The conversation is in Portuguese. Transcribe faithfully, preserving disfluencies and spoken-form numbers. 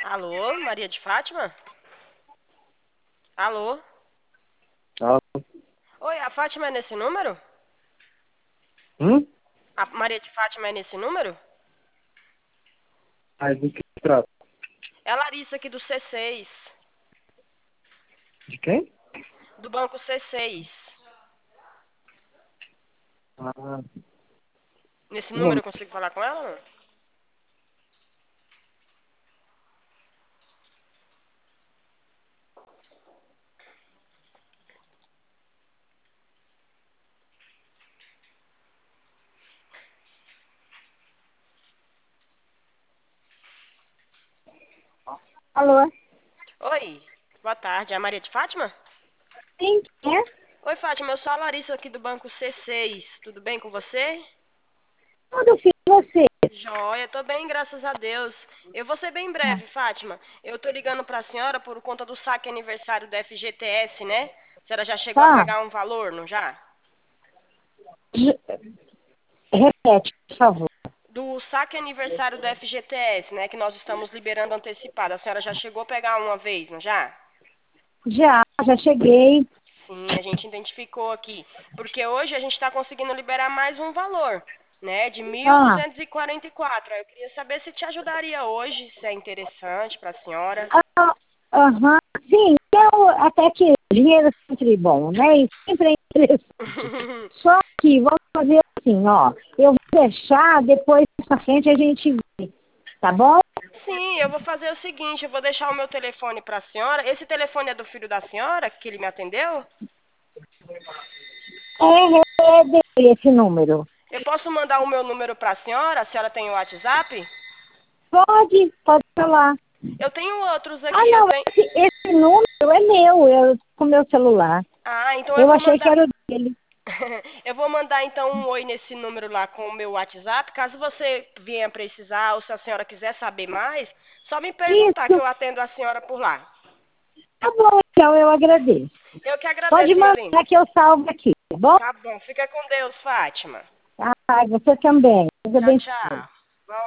Alô, Maria de Fátima? Alô? Ah, Oi, a Fátima é nesse número? hum? A Maria de Fátima é nesse número? Mas do que se trata? É a Larissa aqui do C seis, De quem? do banco C seis. Ah, Nesse um número eu momento. consigo falar com ela, não? Alô? Oi, boa tarde. É a Maria de Fátima? Sim, quem é? Oi, Fátima, eu sou a Larissa aqui do banco C seis. Tudo bem com você? Tudo filho, você? Joia, tô bem, graças a Deus. Eu vou ser bem breve, Fátima. Eu tô ligando pra senhora por conta do saque aniversário do F G T S, né? A senhora já chegou a Tá. pegar um valor, não já? J- Repete, por favor. Do saque aniversário do F G T S, né? Que nós estamos liberando antecipado. A senhora já chegou a pegar uma vez, não já? Já, já cheguei. Sim, a gente identificou aqui. Porque hoje a gente está conseguindo liberar mais um valor, né? De mil Ah, duzentos e quarenta e quatro. Eu queria saber se te ajudaria hoje, se é interessante para a senhora. ah, aham. Sim, eu até que dinheiro é sempre bom, né? E sempre é interessante. Só que vamos fazer assim, ó. Eu vou deixar, depois pra frente a gente vê, tá bom? Sim, eu vou fazer o seguinte, eu vou deixar o meu telefone para a senhora. Esse telefone é do filho da senhora, que ele me atendeu? É, é dele esse número. Eu posso mandar o meu número para a senhora? A senhora tem o WhatsApp? Pode, pode falar. Eu tenho outros Ah, aqui. Eu não, tenho. esse, esse número é meu, eu com meu celular. Ah, então eu Eu vou achei que mandar. era o dele. Eu vou mandar então um oi nesse número lá com o meu WhatsApp. Caso você venha precisar ou se a senhora quiser saber mais, só me perguntar que Isso, eu atendo a senhora por lá. tá bom, então eu agradeço. Eu que Pode agradeço, minha linda. mandar que eu salvo aqui, tá bom? Tá bom, fica com Deus, Fátima. Ah, você também. Deus Tchau, abençoe. tchau.